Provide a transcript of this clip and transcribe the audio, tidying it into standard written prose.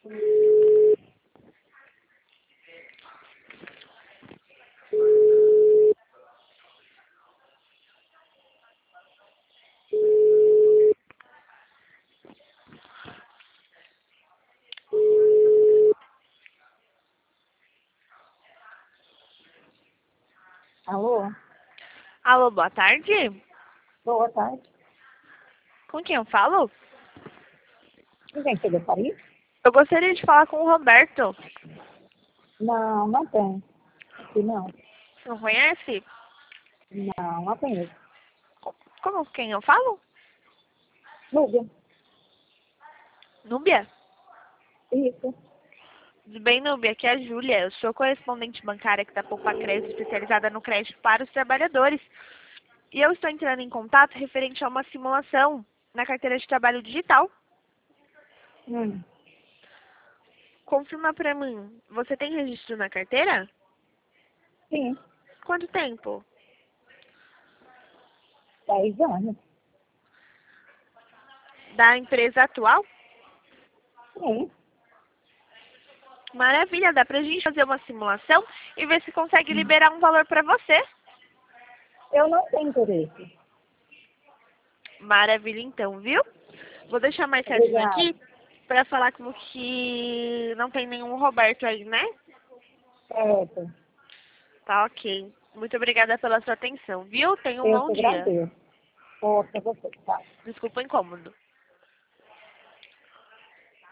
Alô? Alô, boa tarde. Boa tarde. Com quem eu falo? Com quem você gostaria? Eu gostaria de falar com o Roberto. Não, não tem. Aqui não. Não conhece? Não, não conheço. Como quem eu falo? Núbia. Núbia? Isso. Tudo bem, Núbia? Aqui é a Júlia. Eu sou correspondente bancária aqui da Poupa Crédito, especializada no crédito para os trabalhadores. E eu estou entrando em contato referente a uma simulação na carteira de trabalho digital. Hum. Confirma para mim, você tem registro na carteira? Sim. Quanto tempo? 10 anos. Da empresa atual? Sim. Maravilha, dá pra gente fazer uma simulação e ver se consegue liberar um valor para você. Eu não tenho interesse. Maravilha então, viu? Vou deixar mais certinho Obrigada. aqui para falar como que não tem nenhum Roberto aí, né? Certo. Tá ok. Muito obrigada pela sua atenção, viu? Tenha um Eu bom te dia. agradeço. Outra você, tá? Desculpa o incômodo.